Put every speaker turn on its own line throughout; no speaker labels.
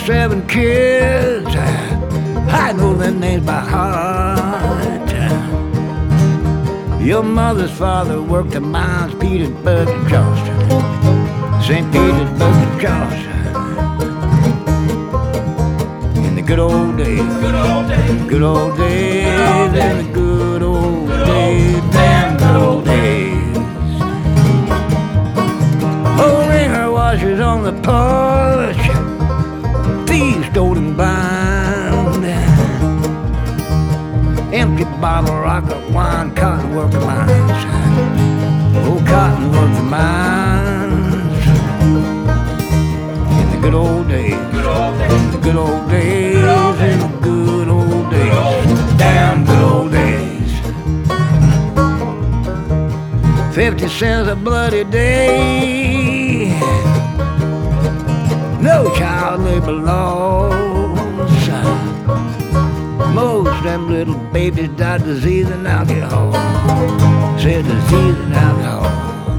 7 kids. I know their names by heart. Your mother's father worked at mines, Petersburg and Charleston, St. Petersburg and Charleston. In the good old days, good old days, good old days, in the good old days, damn good old days. Oh, ringer washers on the porch, thieves stole and blind, empty bottle, rocket wine, cotton worker mines, oh, cotton worker mines. In the good old days, the good old days, in the good old days, damn good old days. 50 cents a bloody day, no child labor laws. Most them little babies died of disease and alcohol. Said disease and alcohol.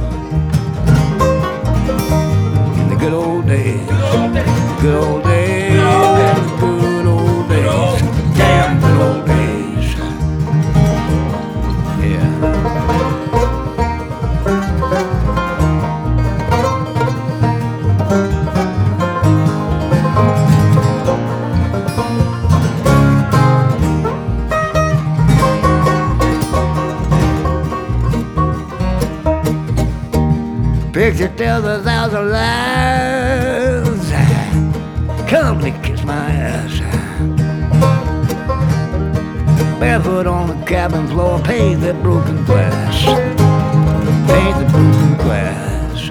In the good old days, good old days, the good old days, damn good old days. Yeah. Picture tells 1,000 lies. Come to kiss my ass. Barefoot on the cabin floor, paint the broken glass. Paint the broken glass.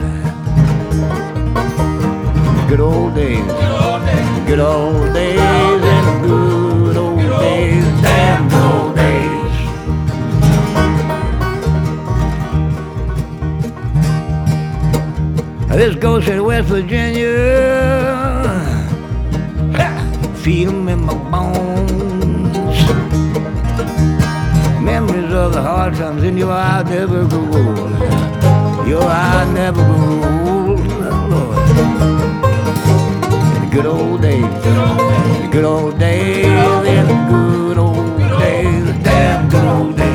Good old days, good old days, and the good old days, damn good old days. This goes to West Virginia. Feel 'em in my bones. Memories of the hard times in your eyes never grow old. Your eyes never grow old, Lord. In the good old days, the good old days, in the good old days, the damn good old days.